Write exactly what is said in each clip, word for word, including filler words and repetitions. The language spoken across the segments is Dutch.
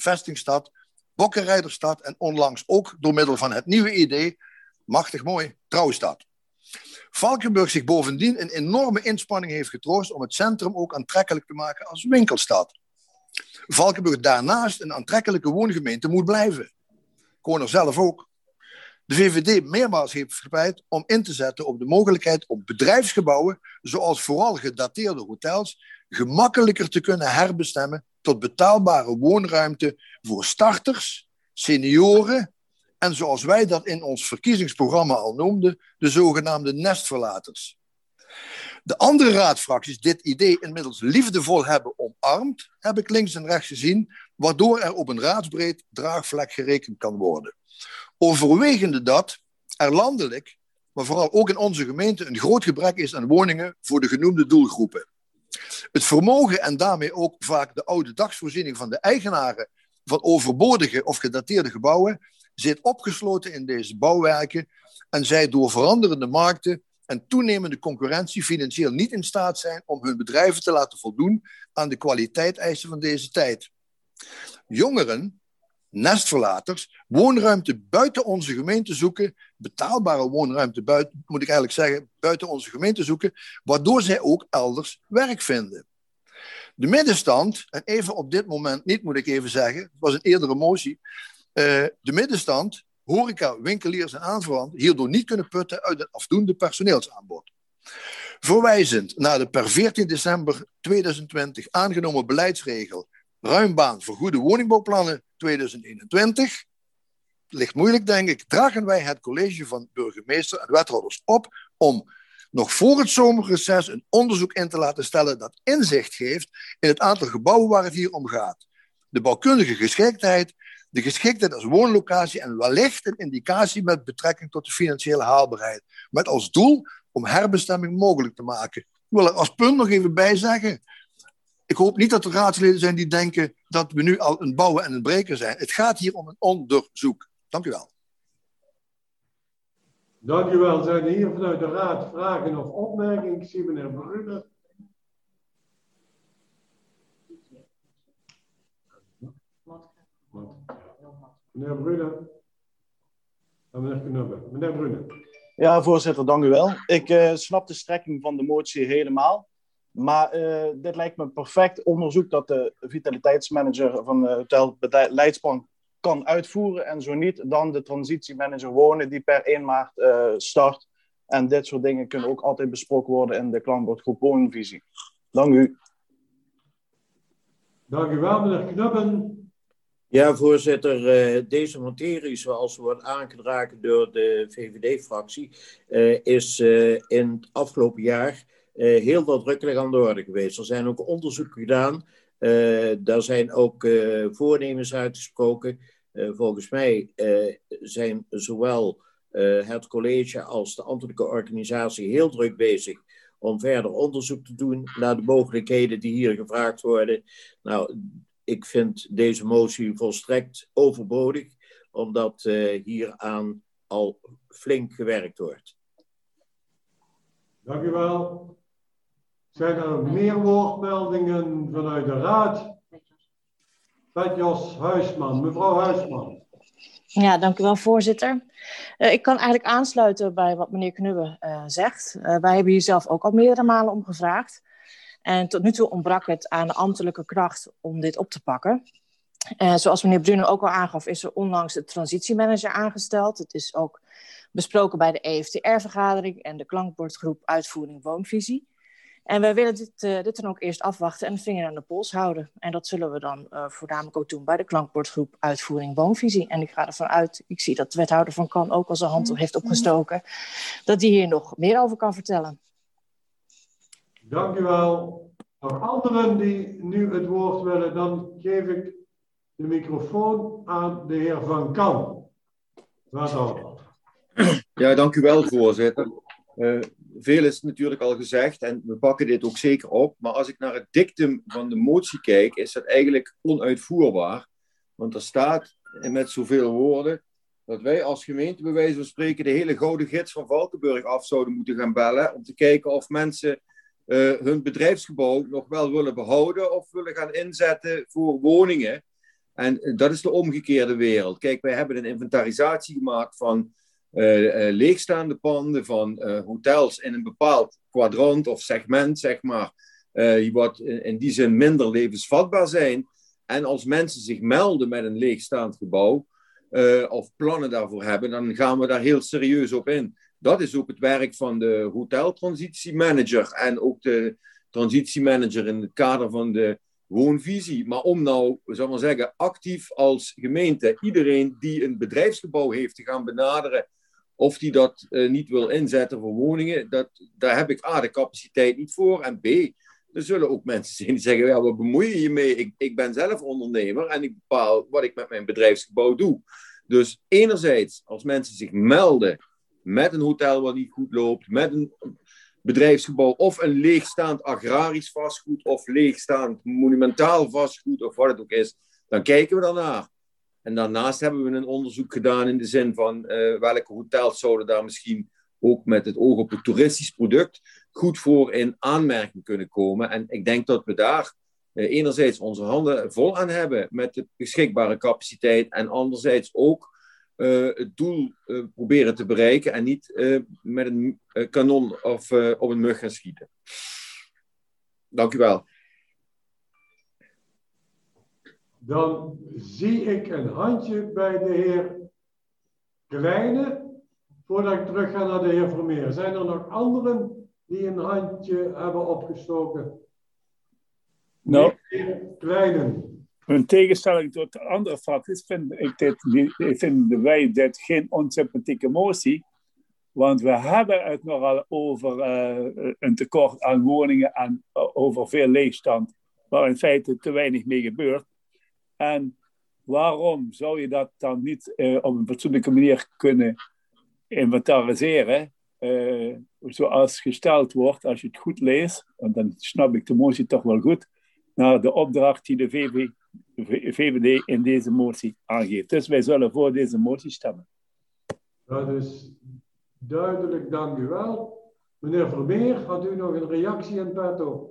vestingstad, bokkenrijderstad en onlangs ook door middel van het nieuwe idee, machtig mooi, trouwstad. Valkenburg zich bovendien een enorme inspanning heeft getroost om het centrum ook aantrekkelijk te maken als winkelstad. Valkenburg daarnaast een aantrekkelijke woongemeente moet blijven. Ik woon er zelf ook. De V V D meermaals heeft gepleit om in te zetten op de mogelijkheid om bedrijfsgebouwen, zoals vooral gedateerde hotels, gemakkelijker te kunnen herbestemmen tot betaalbare woonruimte voor starters, senioren en zoals wij dat in ons verkiezingsprogramma al noemden, de zogenaamde nestverlaters. De andere raadsfracties dit idee inmiddels liefdevol hebben omarmd, heb ik links en rechts gezien, waardoor er op een raadsbreed draagvlak gerekend kan worden. Overwegende dat er landelijk, maar vooral ook in onze gemeente, een groot gebrek is aan woningen voor de genoemde doelgroepen. Het vermogen en daarmee ook vaak de oude dagsvoorziening van de eigenaren van overbodige of gedateerde gebouwen zit opgesloten in deze bouwwerken en zij door veranderende markten en toenemende concurrentie financieel niet in staat zijn om hun bedrijven te laten voldoen aan de kwaliteitseisen van deze tijd. Jongeren, nestverlaters, woonruimte buiten onze gemeente zoeken, betaalbare woonruimte buiten, moet ik eigenlijk zeggen, buiten onze gemeente zoeken, waardoor zij ook elders werk vinden. De middenstand, en even op dit moment niet moet ik even zeggen, het was een eerdere motie, uh, de middenstand, horeca, winkeliers en aanverwanten hierdoor niet kunnen putten uit een afdoende personeelsaanbod. Verwijzend naar de per veertien december tweeduizend twintig aangenomen beleidsregel Ruimbaan voor goede woningbouwplannen tweeduizend eenentwintig, ligt moeilijk denk ik, dragen wij het college van burgemeester en wethouders op om nog voor het zomerreces een onderzoek in te laten stellen dat inzicht geeft in het aantal gebouwen waar het hier om gaat. De bouwkundige geschiktheid, de geschiktheid als woonlocatie en wellicht een indicatie met betrekking tot de financiële haalbaarheid. Met als doel om herbestemming mogelijk te maken. Ik wil er als punt nog even bij zeggen. Ik hoop niet dat er raadsleden zijn die denken dat we nu al een bouwen en een breken zijn. Het gaat hier om een onderzoek. Dank u wel. Dank u wel. Zijn er hier vanuit de raad vragen of opmerkingen? Ik zie meneer Brunner. Meneer Brunner. En meneer Knubbe. Meneer Brunner. Ja, voorzitter, dank u wel. Ik uh, snap de strekking van de motie helemaal. Maar uh, dit lijkt me een perfect onderzoek dat de vitaliteitsmanager van de Hotel Leidspan kan uitvoeren. En zo niet, dan de transitiemanager wonen die per één maart uh, start. En dit soort dingen kunnen ook altijd besproken worden in de klankbordgroep Woonvisie. Dank u. Dank u wel, meneer Knubben. Ja, voorzitter, uh, deze materie, zoals wordt aangedragen door de V V D-fractie, uh, is uh, in het afgelopen jaar uh, heel nadrukkelijk aan de orde geweest. Er zijn ook onderzoeken gedaan, uh, daar zijn ook uh, voornemens uitgesproken. Uh, volgens mij uh, zijn zowel uh, het college als de ambtelijke organisatie heel druk bezig om verder onderzoek te doen naar de mogelijkheden die hier gevraagd worden. Nou, ik vind deze motie volstrekt overbodig, omdat uh, hieraan al flink gewerkt wordt. Dank u wel. Zijn er meer woordmeldingen vanuit de raad? Petjos Huisman, mevrouw Huisman. Ja, dank u wel, voorzitter. Uh, ik kan eigenlijk aansluiten bij wat meneer Knubbe uh, zegt. Uh, wij hebben hier zelf ook al meerdere malen om gevraagd. En tot nu toe ontbrak het aan de ambtelijke kracht om dit op te pakken. Uh, zoals meneer Brunner ook al aangaf, is er onlangs de transitiemanager aangesteld. Het is ook besproken bij de E F T R-vergadering en de klankbordgroep Uitvoering Woonvisie. En wij willen dit, uh, dit dan ook eerst afwachten en de vinger aan de pols houden. En dat zullen we dan uh, voornamelijk ook doen bij de klankbordgroep Uitvoering Woonvisie. En ik ga ervan uit, ik zie dat de wethouder van Kan ook al zijn hand heeft opgestoken, dat die hier nog meer over kan vertellen. Dank u wel. Voor anderen die nu het woord willen, dan geef ik de microfoon aan de heer Van Kan. Wethouder. Ja, dank u wel, voorzitter. Uh, veel is natuurlijk al gezegd en we pakken dit ook zeker op. Maar als ik naar het dictum van de motie kijk, is dat eigenlijk onuitvoerbaar. Want er staat met zoveel woorden dat wij als gemeente bij wijze van spreken de hele gouden gids van Valkenburg af zouden moeten gaan bellen. Om te kijken of mensen uh, hun bedrijfsgebouw nog wel willen behouden of willen gaan inzetten voor woningen. En dat is de omgekeerde wereld. Kijk, wij hebben een inventarisatie gemaakt van uh, uh, leegstaande panden, van uh, hotels in een bepaald kwadrant of segment, zeg maar, uh, wat in, in die zin minder levensvatbaar zijn. En als mensen zich melden met een leegstaand gebouw, uh, of plannen daarvoor hebben, dan gaan we daar heel serieus op in. Dat is ook het werk van de hoteltransitiemanager en ook de transitiemanager in het kader van de woonvisie. Maar om nou, zal ik maar zeggen, actief als gemeente iedereen die een bedrijfsgebouw heeft te gaan benaderen of die dat uh, niet wil inzetten voor woningen, dat, daar heb ik A, de capaciteit niet voor, en B, er zullen ook mensen zijn die zeggen, ja, wat bemoei je je mee? Ik, ik ben zelf ondernemer en ik bepaal wat ik met mijn bedrijfsgebouw doe. Dus enerzijds, als mensen zich melden met een hotel wat niet goed loopt, met een bedrijfsgebouw of een leegstaand agrarisch vastgoed of leegstaand monumentaal vastgoed of wat het ook is, dan kijken we daarnaar. En daarnaast hebben we een onderzoek gedaan in de zin van uh, welke hotels zouden daar misschien ook met het oog op het toeristisch product goed voor in aanmerking kunnen komen. En ik denk dat we daar uh, enerzijds onze handen vol aan hebben met de beschikbare capaciteit en anderzijds ook Uh, het doel uh, proberen te bereiken en niet uh, met een uh, kanon of uh, op een mug gaan schieten. Dank u wel. Dan zie ik een handje bij de heer Kleine, voordat ik terug ga naar de heer Vermeer. Zijn er nog anderen die een handje hebben opgestoken? Nou, de heer Kleine. In tegenstelling tot de andere fracties vinden, ik dit, vinden wij dit geen onsympathieke motie. Want we hebben het nogal over uh, een tekort aan woningen en uh, over veel leegstand. Waar in feite te weinig mee gebeurt. En waarom zou je dat dan niet uh, op een fatsoenlijke manier kunnen inventariseren? Uh, zoals gesteld wordt, als je het goed leest, en dan snap ik de motie toch wel goed, naar de opdracht die de V V, V V D in deze motie aangeeft. Dus wij zullen voor deze motie stemmen. Dat is duidelijk, dank u wel. Meneer Vermeer, had u nog een reactie in petto?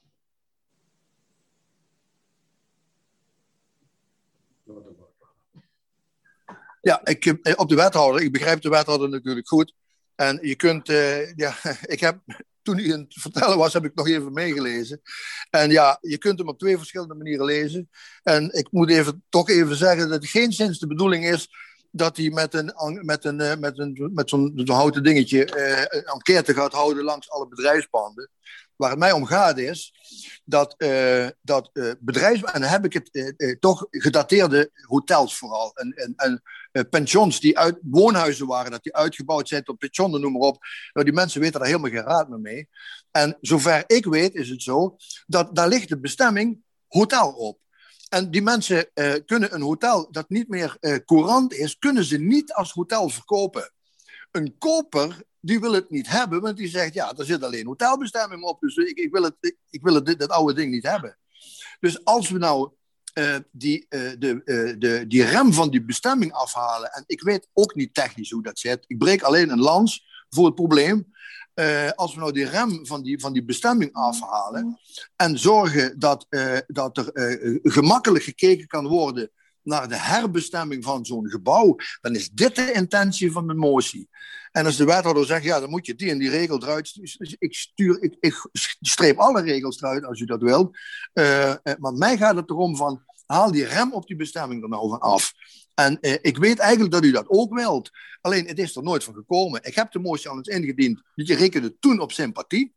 Ja, ik, op de wethouder. Ik begrijp de wethouder natuurlijk goed. En je kunt, uh, ja, ik heb, toen u aan het vertellen was, heb ik nog even meegelezen. En ja, je kunt hem op twee verschillende manieren lezen. En ik moet even, toch even zeggen dat het geen sinds de bedoeling is dat hij met een, met een, met een, met zo'n houten dingetje uh, een enquête gaat houden langs alle bedrijfspanden. Waar het mij om gaat is dat, uh, dat uh, bedrijfs... En dan heb ik het uh, uh, toch gedateerde hotels vooral. En, en, en uh, pensions die uit woonhuizen waren, dat die uitgebouwd zijn tot pensionnen, noem maar op. Nou, die mensen weten daar helemaal geen raad meer mee. En zover ik weet is het zo, dat daar ligt de bestemming hotel op. En die mensen uh, kunnen een hotel dat niet meer uh, courant is, kunnen ze niet als hotel verkopen. Een koper, die wil het niet hebben, want die zegt, ja, er zit alleen hotelbestemming op, dus ik, ik wil, het, ik, ik wil het, dit, dat oude ding niet hebben. Dus als we nou uh, die, uh, de, uh, de, die rem van die bestemming afhalen, en ik weet ook niet technisch hoe dat zit, ik breek alleen een lans voor het probleem. Uh, als we nou die rem van die, van die bestemming afhalen en zorgen dat, uh, dat er uh, gemakkelijk gekeken kan worden naar de herbestemming van zo'n gebouw, dan is dit de intentie van mijn motie. En als de wethouder zegt, ja, dan moet je die en die regel eruit sturen. Ik, stuur, ik, ik streep alle regels eruit als u dat wilt. Uh, maar mij gaat het erom van, haal die rem op die bestemming er nou van af. En uh, ik weet eigenlijk dat u dat ook wilt. Alleen, het is er nooit van gekomen. Ik heb de motie al eens ingediend. Je rekende toen op sympathie.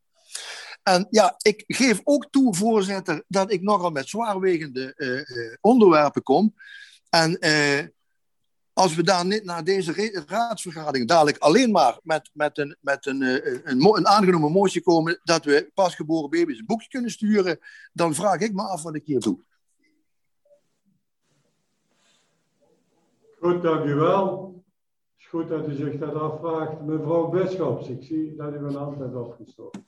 En ja, ik geef ook toe, voorzitter, dat ik nogal met zwaarwegende uh, uh, onderwerpen kom. En uh, als we daar niet naar deze raadsvergadering dadelijk alleen maar met, met, een, met een, uh, een, een, een aangenomen motie komen dat we pasgeboren baby's een boekje kunnen sturen, dan vraag ik me af wat ik hier doe. Goed, dank u wel. Het is goed dat u zich dat afvraagt. Mevrouw Bisschops, ik zie dat u een hand heeft opgestoken.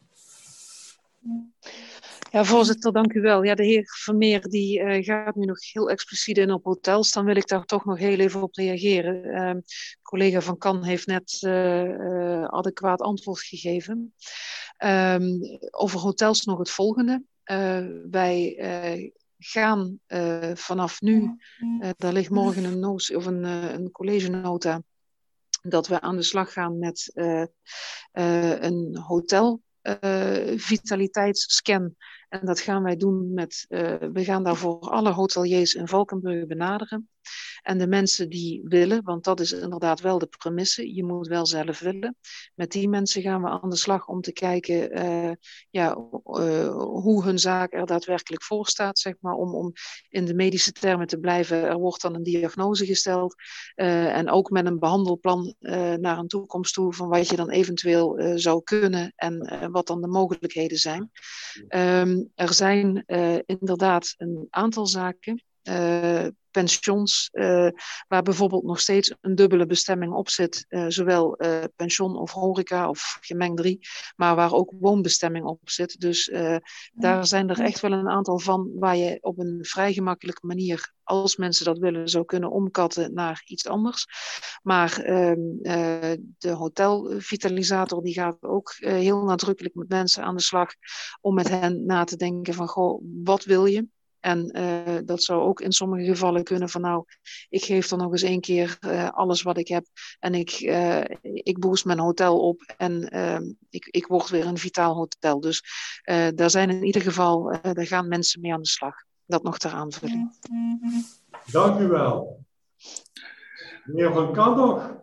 Ja, voorzitter, dank u wel. Ja, de heer Vermeer die uh, gaat nu nog heel expliciet in op hotels. Dan wil ik daar toch nog heel even op reageren. Uh, collega Van Kan heeft net uh, uh, adequaat antwoord gegeven. Um, over hotels nog het volgende. Uh, wij uh, gaan uh, vanaf nu, uh, daar ligt morgen een, notie, of een, uh, een collegenota, dat we aan de slag gaan met uh, uh, een hotel uh, vitaliteitsscan. En dat gaan wij doen met, uh, we gaan daarvoor alle hoteliers in Valkenburg benaderen. En de mensen die willen, want dat is inderdaad wel de premisse, je moet wel zelf willen. Met die mensen gaan we aan de slag om te kijken uh, ja, uh, hoe hun zaak er daadwerkelijk voor staat. Zeg maar, om, om in de medische termen te blijven, er wordt dan een diagnose gesteld. Uh, en ook met een behandelplan uh, naar een toekomst toe van wat je dan eventueel uh, zou kunnen en uh, wat dan de mogelijkheden zijn. Um, er zijn uh, inderdaad een aantal zaken. Uh, pensions, uh, waar bijvoorbeeld nog steeds een dubbele bestemming op zit, uh, zowel uh, pension of horeca of gemengd drie, maar waar ook woonbestemming op zit. Dus uh, daar zijn er echt wel een aantal van waar je op een vrij gemakkelijke manier, als mensen dat willen, zou kunnen omkatten naar iets anders. Maar uh, uh, de hotelvitalisator die gaat ook uh, heel nadrukkelijk met mensen aan de slag om met hen na te denken van, goh, wat wil je? En uh, dat zou ook in sommige gevallen kunnen van nou, ik geef er nog eens één keer uh, alles wat ik heb en ik, uh, ik boost mijn hotel op en uh, ik, ik word weer een vitaal hotel. Dus uh, daar zijn in ieder geval, uh, daar gaan mensen mee aan de slag. Dat nog ter aanvulling. Dank u wel. Meneer Van Kan nog?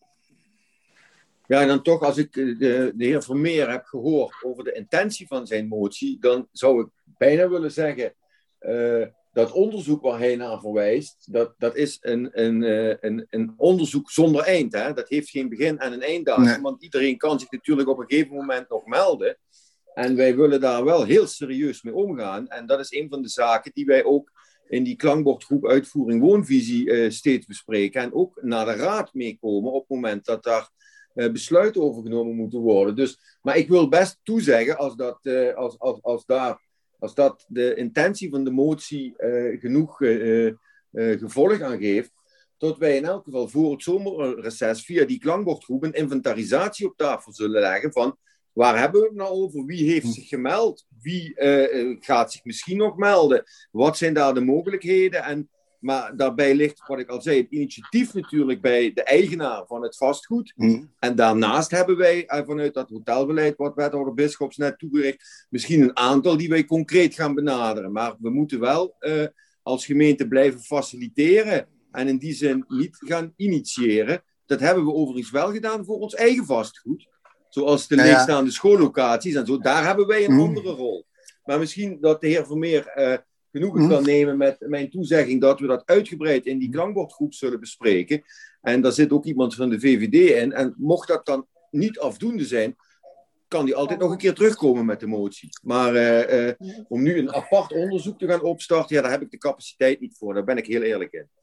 Ja, en dan toch, als ik de, de heer Vermeer heb gehoord over de intentie van zijn motie, dan zou ik bijna willen zeggen, Uh, dat onderzoek waar hij naar verwijst, dat, dat is een, een, een, een onderzoek zonder eind. Hè? Dat heeft geen begin en een einddatum, nee. Want iedereen kan zich natuurlijk op een gegeven moment nog melden. En wij willen daar wel heel serieus mee omgaan. En dat is een van de zaken die wij ook in die klankbordgroep Uitvoering Woonvisie uh, steeds bespreken. En ook naar de raad meekomen op het moment dat daar uh, besluiten over genomen moeten worden. Dus, maar ik wil best toezeggen als, dat, uh, als, als, als daar... Als dat de intentie van de motie uh, genoeg uh, uh, gevolg aangeeft, dat wij in elk geval voor het zomerreces via die klankbordgroep een inventarisatie op tafel zullen leggen van waar hebben we het nou over? Wie heeft zich gemeld? Wie uh, gaat zich misschien nog melden? Wat zijn daar de mogelijkheden? En, maar daarbij ligt, wat ik al zei, het initiatief natuurlijk bij de eigenaar van het vastgoed. Mm. En daarnaast hebben wij uh, vanuit dat hotelbeleid, wat wethouder Bisschops net toegericht, misschien een aantal die wij concreet gaan benaderen. Maar we moeten wel uh, als gemeente blijven faciliteren en in die zin niet gaan initiëren. Dat hebben we overigens wel gedaan voor ons eigen vastgoed. Zoals de leegstaande schoollocaties en zo. Daar hebben wij een mm. andere rol. Maar misschien dat de heer Vermeer uh, genoegen kan nemen met mijn toezegging dat we dat uitgebreid in die klankbordgroep zullen bespreken. En daar zit ook iemand van de V V D in. En mocht dat dan niet afdoende zijn, kan die altijd nog een keer terugkomen met de motie. Maar uh, uh, om nu een apart onderzoek te gaan opstarten, ja, daar heb ik de capaciteit niet voor. Daar ben ik heel eerlijk in.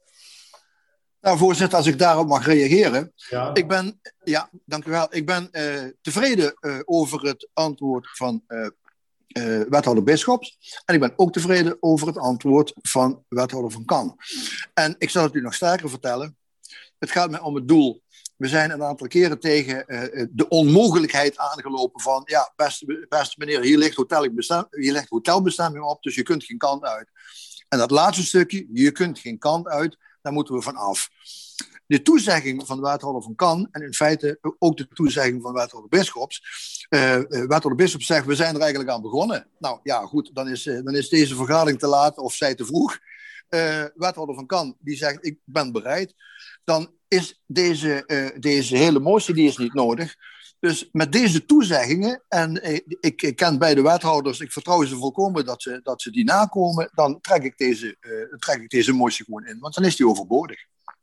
Nou, voorzitter, als ik daarop mag reageren. Ja, ik ben, ja dank u wel. Ik ben uh, tevreden uh, over het antwoord van uh, uh, wethouder Bisschops. En ik ben ook tevreden over het antwoord van wethouder Van Kan. En ik zal het u nog sterker vertellen. Het gaat mij om het doel. We zijn een aantal keren tegen uh, de onmogelijkheid aangelopen van, ja, beste, beste meneer, hier ligt, hotelbestem, hier ligt hotelbestemming op, dus je kunt geen kant uit. En dat laatste stukje, je kunt geen kant uit, daar moeten we van af. De toezegging van wethouder Van Kan, en in feite ook de toezegging van wethouder Bisschops. Uh, wethouder Bisschops zegt, we zijn er eigenlijk aan begonnen. Nou ja, goed, dan is, uh, dan is deze vergadering te laat of zij te vroeg. Uh, wethouder Van Kan, die zegt, ik ben bereid. Dan is deze, uh, deze hele motie, die is niet nodig. Dus met deze toezeggingen, en uh, ik, ik ken beide wethouders, ik vertrouw ze volkomen dat ze, dat ze die nakomen, dan trek ik, deze, uh, trek ik deze motie gewoon in, want dan is die overbodig.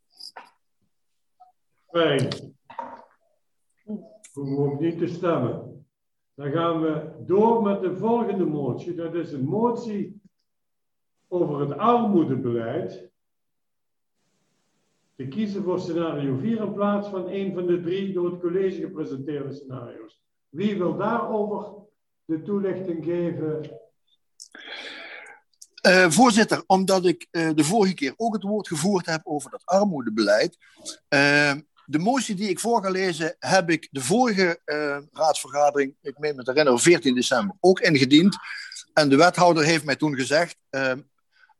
Fijn. We hoeven niet te stemmen. Dan gaan we door met de volgende motie. Dat is een motie over het armoedebeleid. Te kiezen voor scenario vier in plaats van een van de drie door het college gepresenteerde scenario's. Wie wil daarover de toelichting geven? Uh, voorzitter, omdat ik uh, de vorige keer ook het woord gevoerd heb over dat armoedebeleid. Uh, de motie die ik voor ga lezen, heb ik de vorige uh, raadsvergadering, ik meen me te herinneren, veertien december, ook ingediend. En de wethouder heeft mij toen gezegd, uh,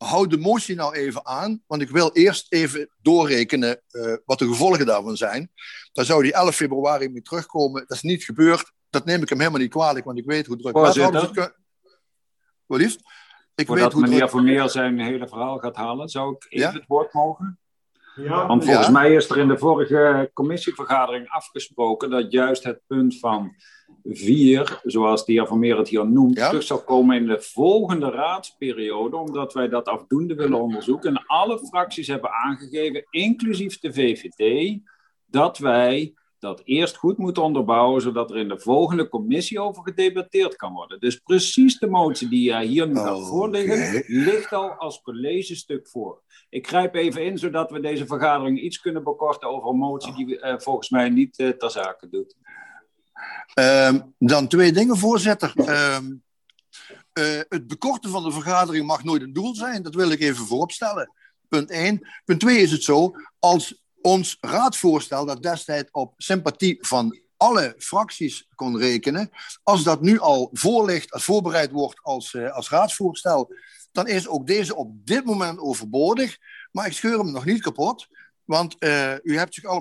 houd de motie nou even aan, want ik wil eerst even doorrekenen uh, wat de gevolgen daarvan zijn. Dan zou die elf februari mee terugkomen. Dat is niet gebeurd. Dat neem ik hem helemaal niet kwalijk, want ik weet hoe druk wethouders het kunnen. Wat liefst? Ik Voordat weet hoe meneer druk... Vermeer zijn hele verhaal gaat halen, zou ik even ja? het woord mogen? Ja. Want volgens ja? mij is er in de vorige commissievergadering afgesproken dat juist het punt van vier, zoals de heer Vermeer het hier noemt, ja? terug zal komen in de volgende raadsperiode, omdat wij dat afdoende willen onderzoeken. En alle fracties hebben aangegeven, inclusief de V V D, dat wij dat eerst goed moeten onderbouwen, zodat er in de volgende commissie over gedebatteerd kan worden. Dus precies de motie die jij hier nu gaat oh, voorliggen, okay. ligt al als collegestuk voor. Ik grijp even in, zodat we deze vergadering iets kunnen bekorten over een motie die uh, volgens mij niet uh, ter zake doet. Um, dan twee dingen, voorzitter. Um, uh, het bekorten van de vergadering mag nooit een doel zijn. Dat wil ik even vooropstellen. Punt één. Punt twee is het zo, als ons raadsvoorstel dat destijds op sympathie van alle fracties kon rekenen, als dat nu al voorligt, als voorbereid wordt als, uh, als raadsvoorstel, dan is ook deze op dit moment overbodig. Maar ik scheur hem nog niet kapot, want uh, u hebt zich allemaal